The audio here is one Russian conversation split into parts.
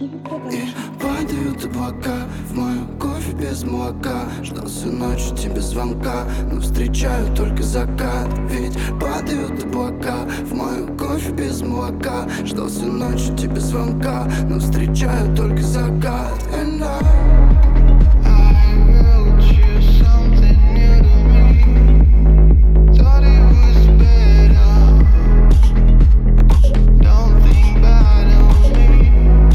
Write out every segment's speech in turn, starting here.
И падают облака в мою кофе без молока. Ждал всю ночь тебе звонка, но встречаю только закат. Ведь падают облака в мою кофе без молока. Ждал всю ночь тебе звонка, но встречаю только закат. And I wrote you something new to me. Thought it was better. Don't think bad of me.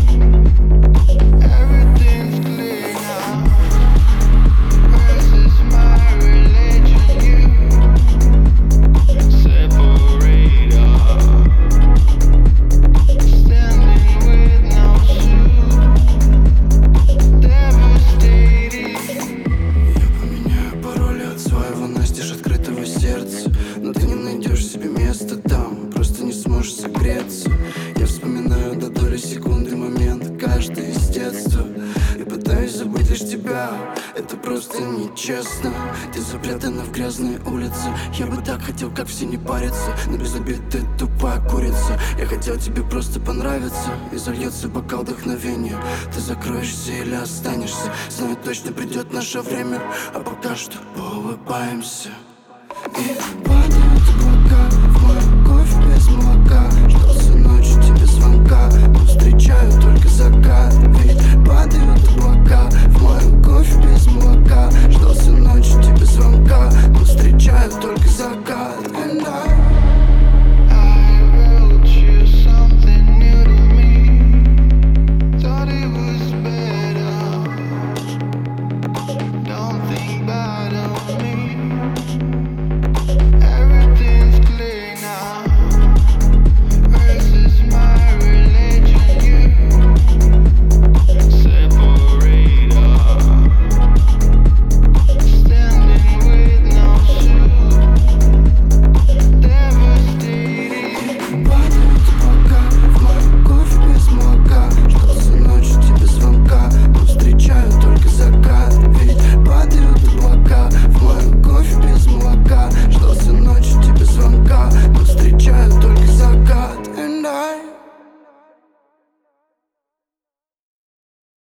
Everything's clear now. This is my religion. You separate us. Standing with no shoes. Devastating. Я поменяю пароли от своего настежь открытого сердца, но ты не найдешь себе места там, просто не сможешь согреться. Я вспоминаю до доли секунды момент, каждый из детства, и пытаюсь забыть лишь тебя. Это просто нечестно. Ты запрятана в грязные улицы. Я бы так хотел, как все, не париться, но без обид ты тупая курица. Я хотел тебе просто понравиться, и зальется бокал вдохновения. Ты закроешься или останешься, знаю, точно придет наше время, а пока что поулыбаемся. И падают облака в мой кофе без молока. Ждал всю ночь тебе звонка, но встречаю только